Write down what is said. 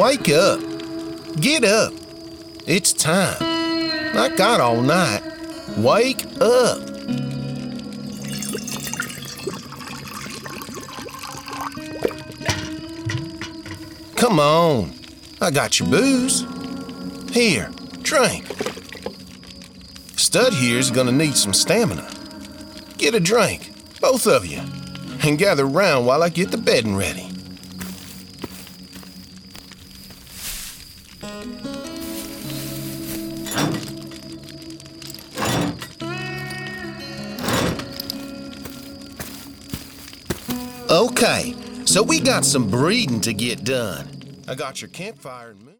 Wake up. Get up. It's time. I got all night. Wake up. Come on. I got your booze. Here, drink. Stud here's gonna need some stamina. Get a drink, both of you, and gather round while I get the bedding ready. Okay, so we got some breeding to get done. I got your campfire and moon.